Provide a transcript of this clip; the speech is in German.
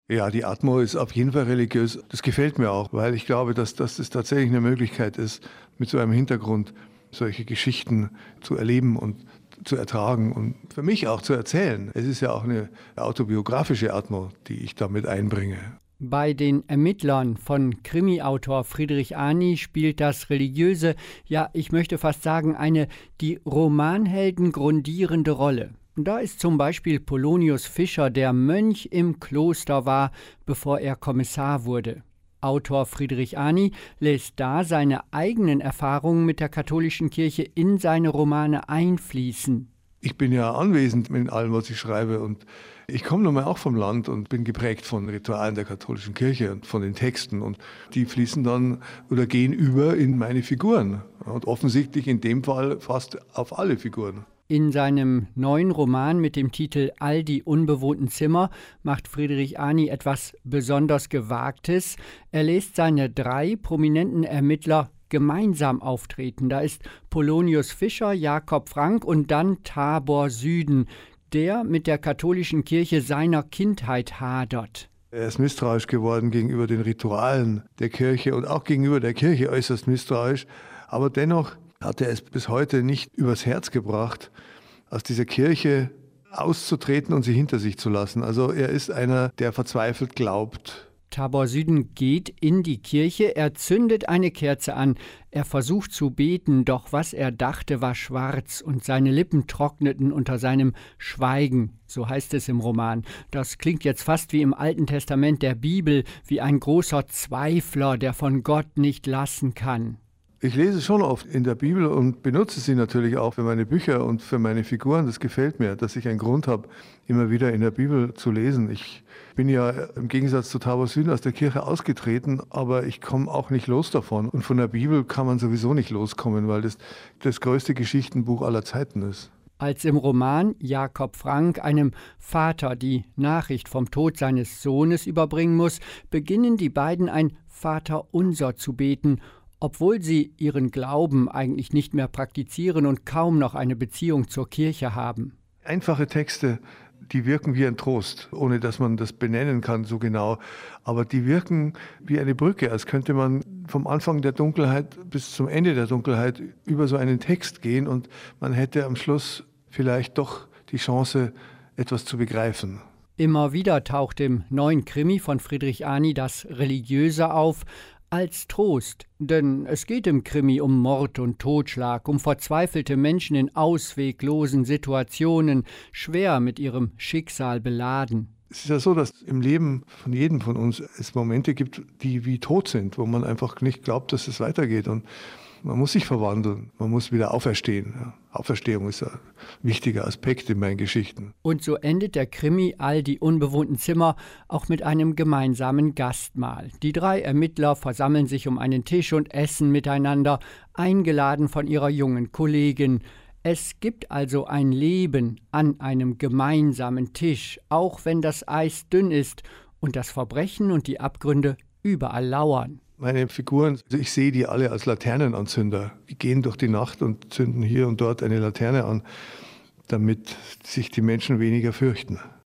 Ja, die Atmo ist auf jeden Fall religiös. Das gefällt mir auch, weil ich glaube, dass das tatsächlich eine Möglichkeit ist, mit so einem Hintergrund solche Geschichten zu erleben und zu ertragen und für mich auch zu erzählen. Es ist ja auch eine autobiografische Atmo, die ich damit einbringe. Bei den Ermittlern von Krimi-Autor Friedrich Ani spielt das religiöse, ja, ich möchte fast sagen, eine die Romanhelden grundierende Rolle. Da ist zum Beispiel Polonius Fischer, der Mönch im Kloster war, bevor er Kommissar wurde. Autor Friedrich Ani lässt da seine eigenen Erfahrungen mit der katholischen Kirche in seine Romane einfließen. Ich bin ja anwesend in allem, was ich schreibe, und ich komme nun mal auch vom Land und bin geprägt von Ritualen der katholischen Kirche und von den Texten, und die fließen dann oder gehen über in meine Figuren und offensichtlich in dem Fall fast auf alle Figuren. In seinem neuen Roman mit dem Titel All die unbewohnten Zimmer macht Friedrich Ani etwas besonders Gewagtes. Er lässt seine 3 prominenten Ermittler gemeinsam auftreten. Da ist Polonius Fischer, Jakob Frank und dann Tabor Süden, der mit der katholischen Kirche seiner Kindheit hadert. Er ist misstrauisch geworden gegenüber den Ritualen der Kirche und auch gegenüber der Kirche äußerst misstrauisch. Aber dennoch hat er es bis heute nicht übers Herz gebracht, aus dieser Kirche auszutreten und sie hinter sich zu lassen. Also er ist einer, der verzweifelt glaubt. Tabor Süden geht in die Kirche, er zündet eine Kerze an. Er versucht zu beten, doch was er dachte, war schwarz und seine Lippen trockneten unter seinem Schweigen, so heißt es im Roman. Das klingt jetzt fast wie im Alten Testament der Bibel, wie ein großer Zweifler, der von Gott nicht lassen kann. Ich lese schon oft in der Bibel und benutze sie natürlich auch für meine Bücher und für meine Figuren. Das gefällt mir, dass ich einen Grund habe, immer wieder in der Bibel zu lesen. Ich bin ja im Gegensatz zu Tabor Süden aus der Kirche ausgetreten, aber ich komme auch nicht los davon. Und von der Bibel kann man sowieso nicht loskommen, weil das größte Geschichtenbuch aller Zeiten ist. Als im Roman Jakob Frank einem Vater die Nachricht vom Tod seines Sohnes überbringen muss, beginnen die beiden ein Vaterunser zu beten, obwohl sie ihren Glauben eigentlich nicht mehr praktizieren und kaum noch eine Beziehung zur Kirche haben. Einfache Texte, die wirken wie ein Trost, ohne dass man das benennen kann so genau. Aber die wirken wie eine Brücke, als könnte man vom Anfang der Dunkelheit bis zum Ende der Dunkelheit über so einen Text gehen und man hätte am Schluss vielleicht doch die Chance, etwas zu begreifen. Immer wieder taucht im neuen Krimi von Friedrich Ani das Religiöse auf, als Trost, denn es geht im Krimi um Mord und Totschlag, um verzweifelte Menschen in ausweglosen Situationen, schwer mit ihrem Schicksal beladen. Es ist ja so, dass im Leben von jedem von uns es Momente gibt, die wie tot sind, wo man einfach nicht glaubt, dass es weitergeht. Und man muss sich verwandeln, man muss wieder auferstehen. Ja. Auferstehung ist ein wichtiger Aspekt in meinen Geschichten. Und so endet der Krimi All die unbewohnten Zimmer auch mit einem gemeinsamen Gastmahl. Die 3 Ermittler versammeln sich um einen Tisch und essen miteinander, eingeladen von ihrer jungen Kollegin. Es gibt also ein Leben an einem gemeinsamen Tisch, auch wenn das Eis dünn ist und das Verbrechen und die Abgründe überall lauern. Meine Figuren, also ich sehe die alle als Laternenanzünder. Die gehen durch die Nacht und zünden hier und dort eine Laterne an, damit sich die Menschen weniger fürchten.